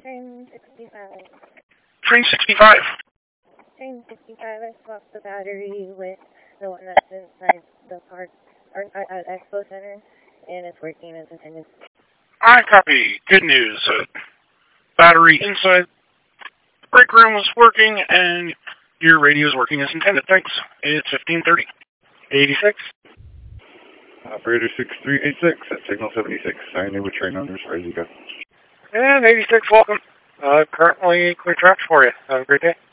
Train 65. Train 65. Train 65, I swapped the battery with the one that's inside the park, or at Expo Center, and it's working as intended. I copy. Good news. Battery inside the break room is working, and your radio is working as intended. Thanks. It's 15:30. 86. Operator 6386 at Signal 76. Sign in with train numbers. Ready to go. And 86, welcome. Currently clear tracks for you. Have a great day.